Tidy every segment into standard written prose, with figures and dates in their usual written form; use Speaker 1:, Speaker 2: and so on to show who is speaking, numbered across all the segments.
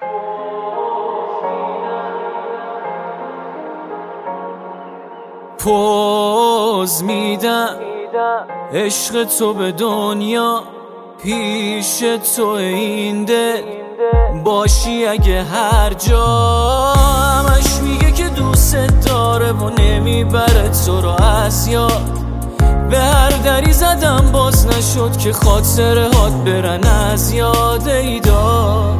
Speaker 1: پوز میدم عشق تو به دنیا، پیش تو این دل باشی اگه هر جا. همش میگه که دوست داره و نمیبره تو رو از یاد. به هر دری زدم باز نشد که خاطره هات برن از یاد. ایدا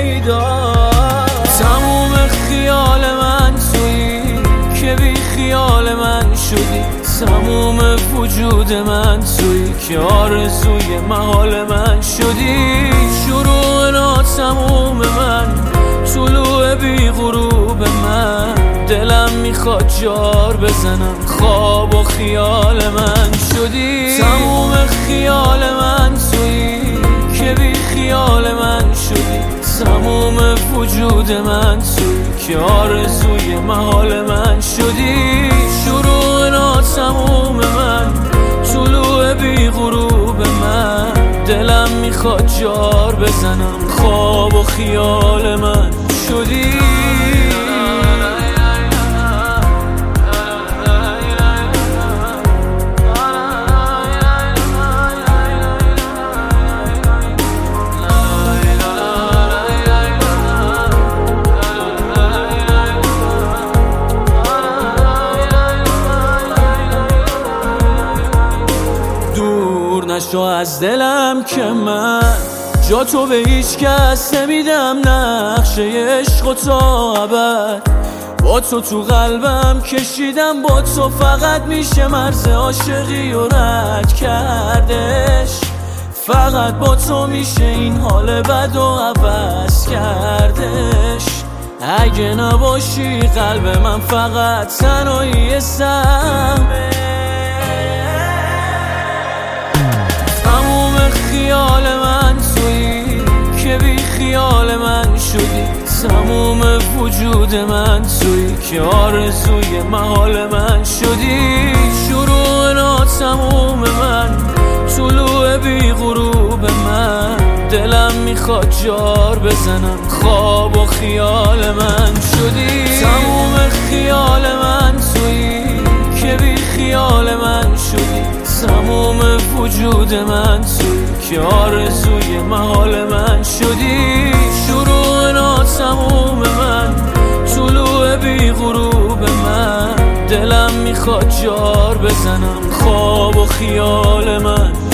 Speaker 1: تموم خیال من تویی که بی خیال من شدی. تموم وجود من تویی که آرزوی محال من شدی. شروع ناتموم من، طلوع بی غروب من. دلم میخواد جار بزنم، خواب و خیال من شدی. تموم خیال من تویی که بی خیال من شدی. تموم وجود من تویی که آرزوی محال من شدی. شروع ناتموم من، طلوع بی غروب من. دلم میخواد جار بزنم، خواب و خیال من شدی. نشو از دلم که من جا تو به هیچ کس نمیدم. نقشه عشق و تا ابد با تو تو قلبم کشیدم. با تو فقط میشه مرز عاشقی و رد کردش. فقط با تو میشه این حال بد و عوض کردش. اگه نباشی قلب من فقط تنهایی سهمه. خیال من تویی که بی خیال من شدی. تموم وجود من تویی که آرزوی محال من شدی. شروع ناتموم من، طلوع بی غروب من. دلم میخواد جار بزنم، خواب و خیال من شدی. تموم خیال من تویی که بی خیال من شدی. تموم وجود من تویی که آرزوی محال من شدی. شروع ناتموم من، طلوع بی غروب من. دلم میخواد جار بزنم، خواب و خیال من